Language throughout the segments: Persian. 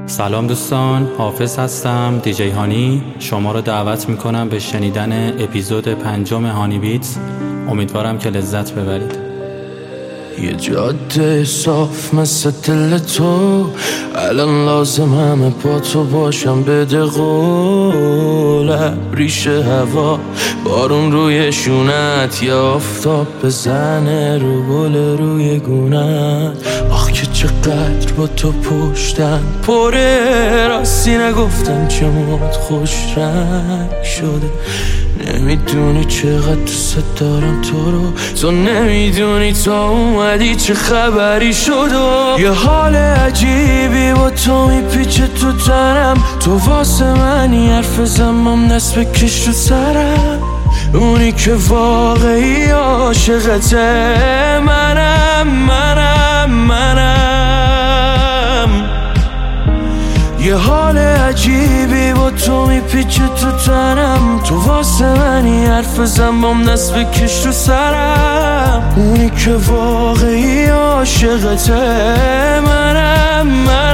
سلام دوستان، حافظ هستم، دیجی هانی. شما رو دعوت میکنم به شنیدن اپیزود 5 هانی بیتز. امیدوارم که لذت ببرید. یه جاده صاف مثل دل تو، الان لازم همه با تو باشم. بده قول ریشه هوا، بارون روی شونت یا آفتاب بزنه رو گل روی گونت. آخ که چقدر با تو پشتم پره، راستی نگفتم چه موت خوش رنگ شده. نمیدونی چقدر دوست دارم تو رو، تو نمیدونی تا اومدی چه خبری شد. یه حال عجیبی با تو میپیچه تو تنم، تو واسه منی حرف زمام دست بکش رو سرم. اونی که واقعی عاشقته منم. یه حال عجیبی با تو میپیچه تو تنم، تو واسه منی حرف زنبام دست بکش رو سرم. اونی که واقعی عاشقته منم.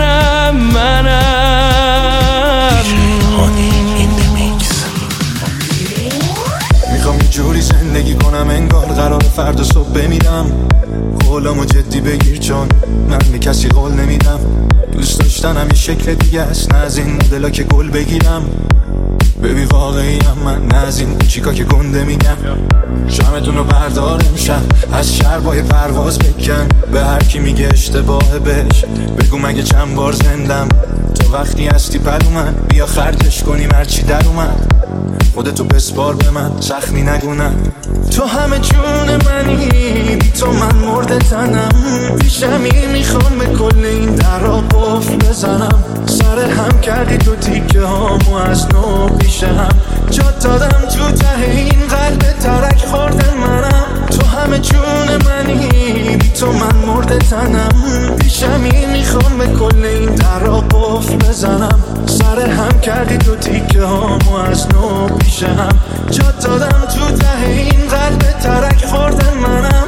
میخوام یه جوری زندگی کنم انگار قرار فردا صبح بمیرم. قولمو جدی بگیر چون من به کسی قول نمیدم. دوست داشتنم یه شکل دیگه است، نه از این مدلا که گل بگیرم. ببین واقعیم من، نه از این چیکا که گنده میگم. شمتون رو بردار امشب، از شربای پرواز بکن. به هر کی میگه اشتباهه بهش بگو مگه چند بار زندم. تو وقتی هستی پلو من، بیا خرجش کنیم هرچی در اومد. خودتو بسپار به من، زخمی نگونم. تو همه جون منی، بی تو من مرده تنم. پیشمی میخوام به کل این درا قفل بزنم. سر هم کردی تو تیکه هامو از نو پیش هم جا دادم. تو ته این قلب ترک خورده منم. تو همه جون منی، بی تو من مرده تنم. پیشمی میخوام به کل این درا قفل بزنم. سر هم کردی تو تیکه هامو از نو پیش هم جا دادم. تو ته این قلب ترک خورده منم.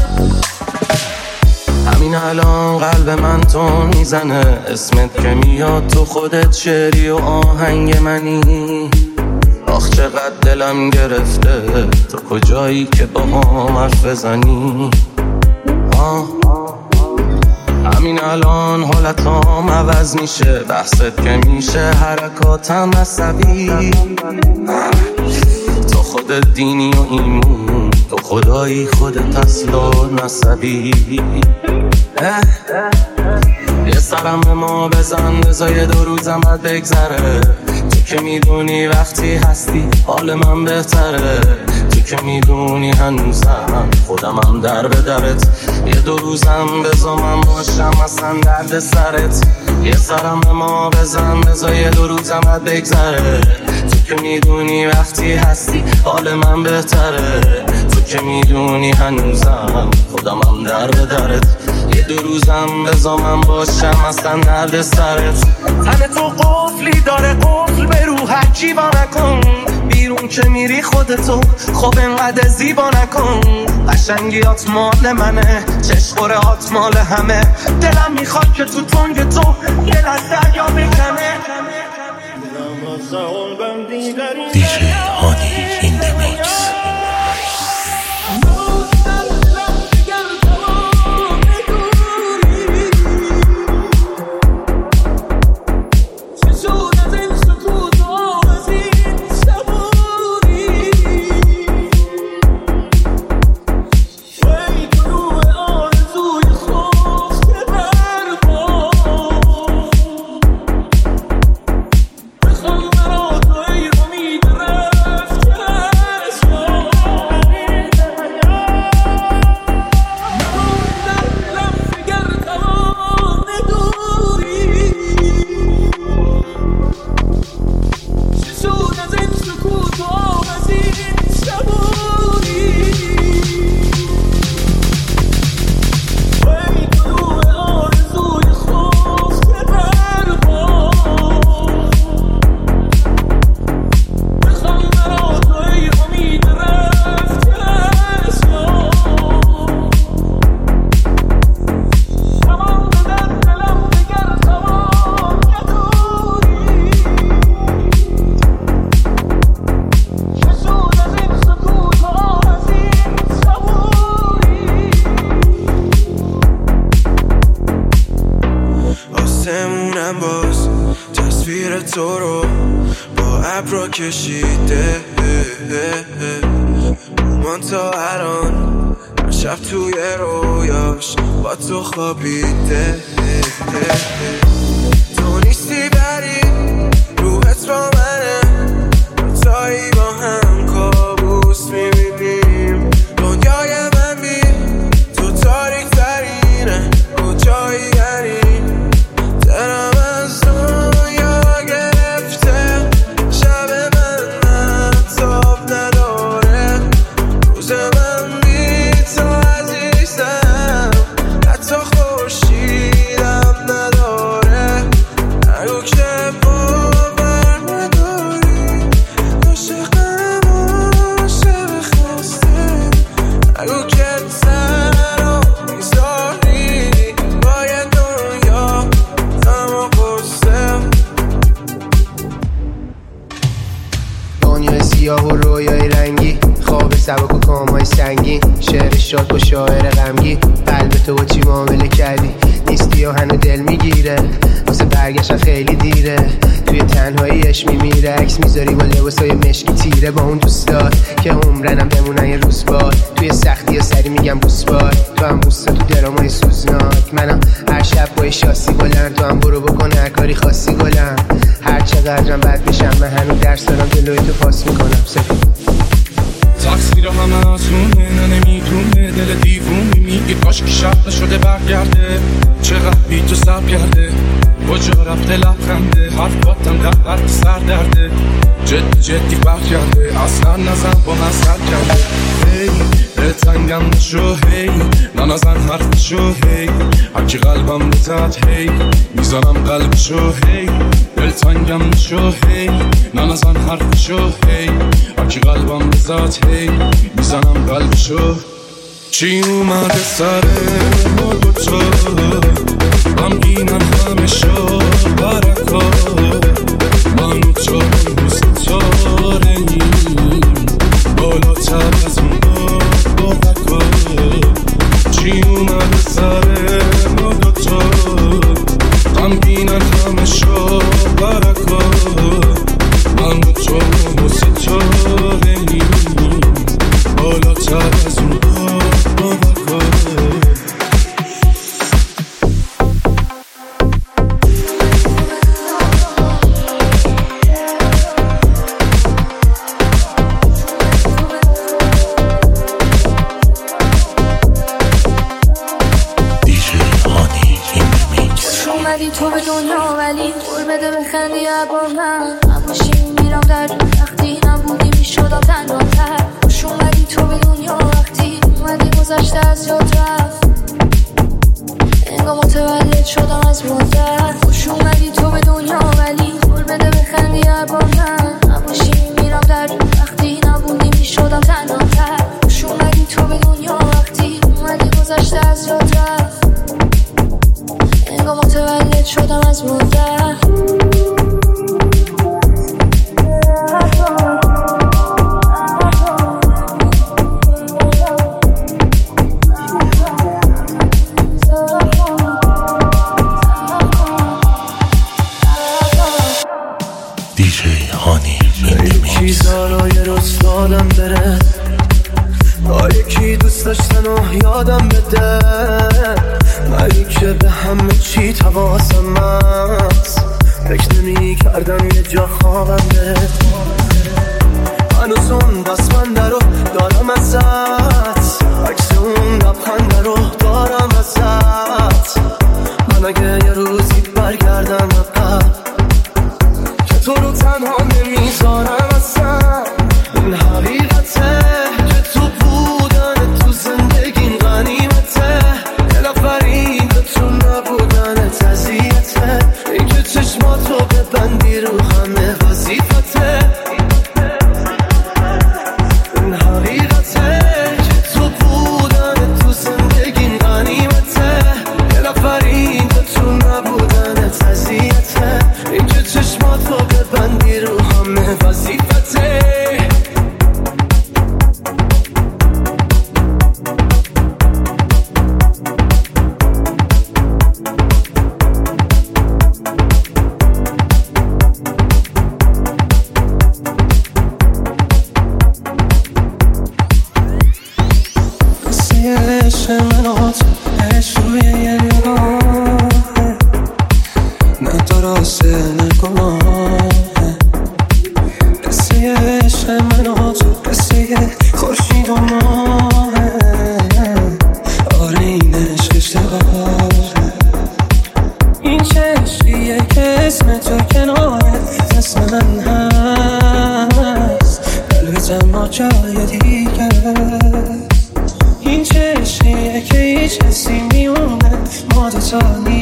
همین الان قلب من تو میزنه، اسمت که میاد تو خودت شعری و آهنگ منی. آخ چقدر دلم گرفته، تو کجایی که با هم حرف بزنی. همین الان حالتام عوض میشه، بحثت که میشه حرکاتم عصبی. تو خودت دینی و ایمون، تو خدایی خودت اصل و نسبی. یه سرم به ما بزن، بذار 2 روزم بعد بگذره. تو که میدونی وقتی هستی حال من بهتره. تو که میدونی هنوزم خودمم در به درت. یه 2 روزم بذار من باشم اصلا درد سرت. یه سرم به ما بزن، بذار 2 روزم بعد بگذره. تو که میدونی وقتی هستی حال من بهتره. تو که میدونی هنوزم خودمم در به درت. یه 2 روزم بذار من باشم اصلا درد سرت. تن تو قفلی داره، قفل به روحت جیوا نکن. بیرون که میری خودتو خب انقدر زیبا نکن. قشنگیات مال منه، چشقورهات مال همه. دلم میخواد که تو تنگ تو یه از دریا بکنه. دیجی هانی این دمیکس. تو رو با ابرا کشیده من تا الان هر شب توی رویاش با تو خوابیده تو نیستی بری روحت با منه تایی با هم کابوس میبینیم دنیای من بی تو تاریک ترینه کجایی یعنی دلم از دنیا گرفته شب من تاب نداره روز من بی تو عزیزم حتی خورشیدم نداره نگو که باور نداری عاشقم عاشق خسته نگو که تنها میذاری باید دنیا تمام قصه دنیای سیاه و رویای رنگی خواب سبک و کامای سنگین شعر شاد با شاعر غمگی قلب تو با چی معامله کردی نیستی و هنو دل میگیره واسه برگشتن خیلی دیره توی تنهاییش میمیره عکس میذاری با لباسای مشکی تیره با اون دوستات که عمرنم بمونن یه روز بار توی سختی و سری میگم بوس بار تو هم بوستا تو درامای سوزناک منم هر شب با شاسی بلند تو هم برو بکن هر کاری خاصی گلم هر چقدرم بد بشم من هنو درس دارم جلوی تو پاس میکنم سفید تقصیر همه ازونه نمیدونه دل دیوونی میگی کاش که شب نشده برگرده چقدر بی تو سب کرده کجا رفته لبخنده حرفاتم قبر سر درده جدی برگرده اصلا نزن با من سر کرده هی دلتنگم نشو هی ننزن حرفشو هی هرکی قلبم بزد هی میزنم قلبشو هی دلتنگم نشو هی ننزن حرفشو هی هرکی قلبم بزد هی میزنم قلبشو چی اومده سر ما دوتا غمگینم همه شو برکا من و تو ستاره‌ایم بالاتر از اون بابکا چی اومده سر ما دوتا غمگینم همه شو برکا من و تو ستاره‌ایم بالاتر از اون بابکا تو به دنیا ولی قول بده بخندی با من هماشی میرم در وقتی نبودی میشدم تنهاتر خوش اومدی تو به دنیا وقتی اومدی گذشته از یاد رفت انگار متولد شدم از مادر خوش اومدی تو به دنیا ولی قول بده بخندی با من هماشی میرم در وقتی نبودی میشدم تنهاتر خوش اومدی تو به دنیا وقتی اومدی گذشته از یاد رفت انگار متولد شدم از مادر دیجی هانی یکی زارای روز دادم بره با یکی دوست داشتن و یادم بده منی که به همه چی تواسم هست فکر نمی کردم یه جا خوابم بره هنوز اون بسمنده رو دارم ازت عکس اون لبخنده رو دارم ازت من اگه یه روزی برگردم عقب که تو رو تنها نمیذارم اصلا این حقیقته که تو بودن تو زندگیم غنیمته دلافرین به تو نبودن تزیته این که چشماتو ببندی رو همه وظیفته اسم تو کنارت اسم من هست، قلبت ما جای دیگه. این چه عشقیه که هیچ حسی میونه ما دوتا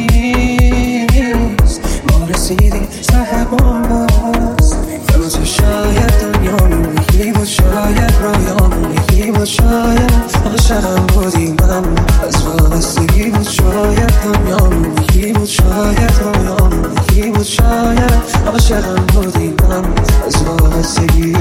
نیست، ما رسیدیم ته بامباست. من تو شاید دنیامون یکی بود، شاید رویامون یکی بود، شاید عاشقم بودی من از وابستگی بود، شاید دنیامون یکی بود، شاید رویامون یکی بود، شاید عاشقم بودی من از وابستگی.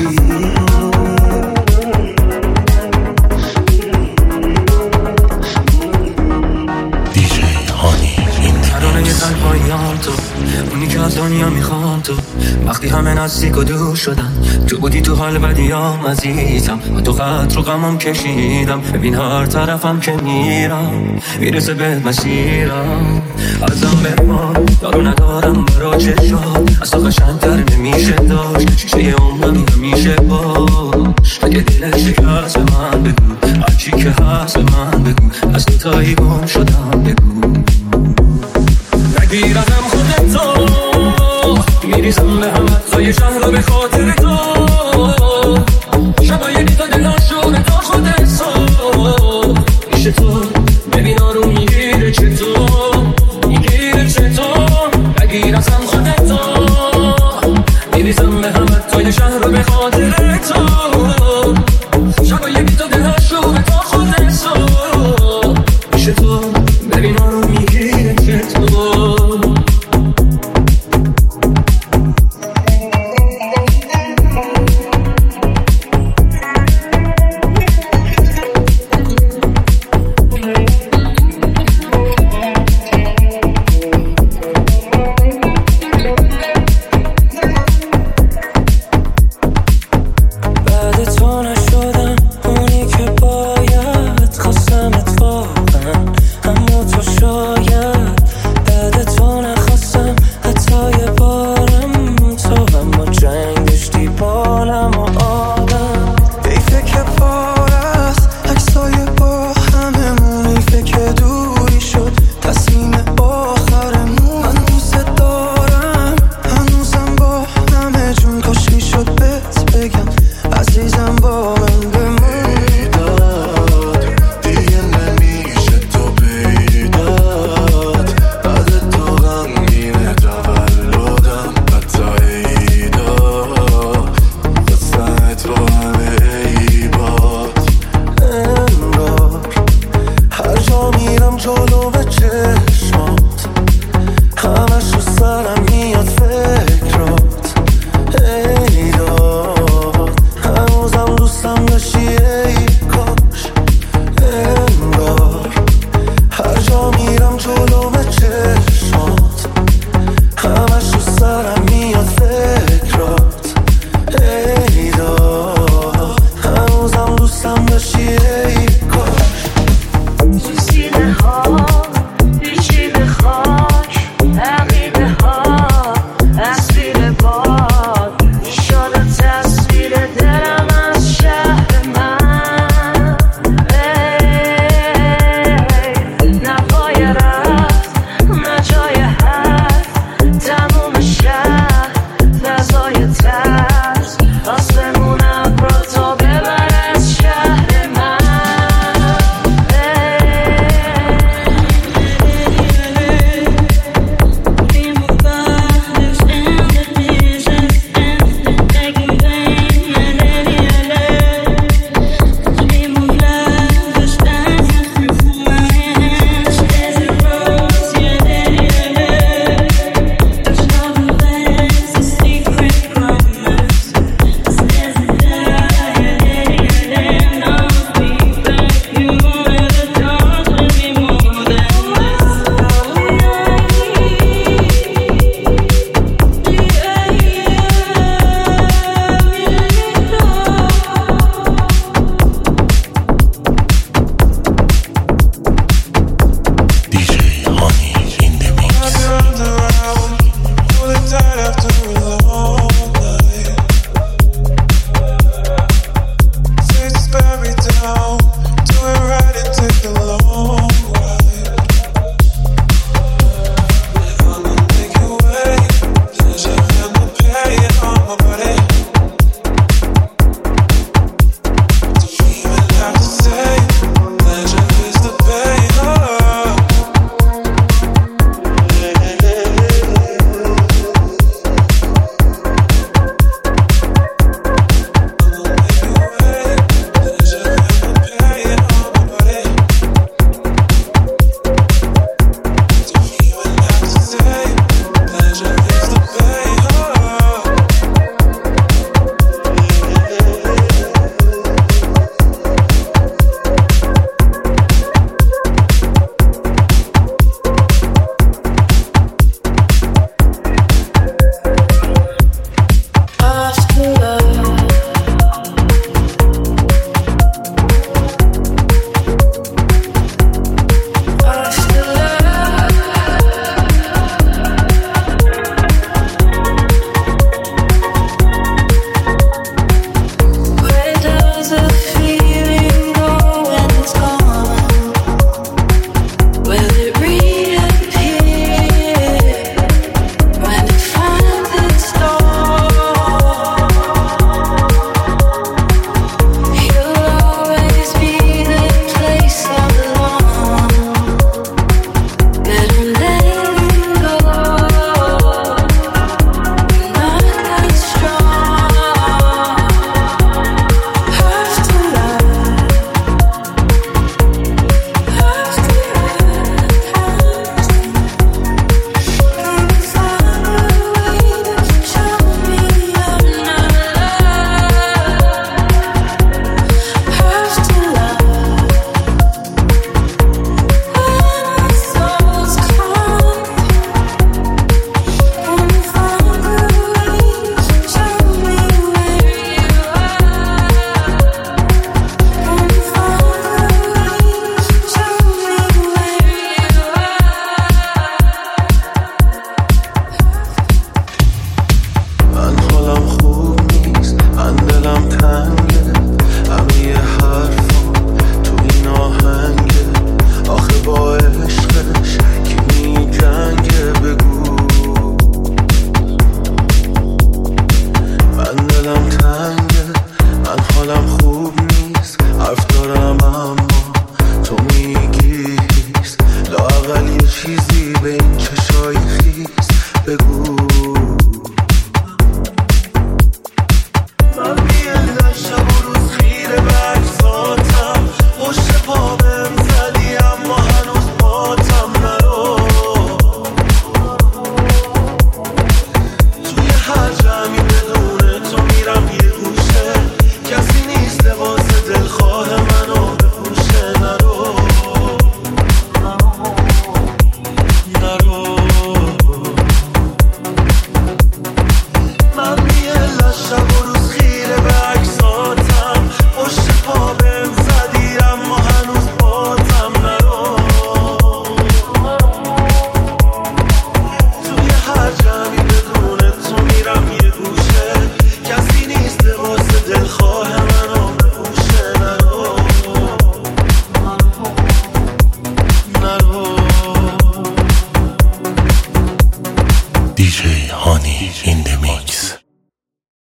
تو اونی که از دنیا میخوام، تو وقتی همه نزدیک و دور شدن، تو بودی تو حال بدیام عزیزم، و تو خط رو غمم کشیدم. ببین هر طرفم که میرم میرسه به مسیرم. ازم بمان دارو ندارم برا چشات، از تو قشنگتر نمیشه داشت، شیشه عمرم همیشه باش. اگه دلت شکست به من بگو، هرچی که هست به من بگو، از تو تایی گم شدم بگو. نگیردم خودتو میریزم به همت توی شهر رو به خاطر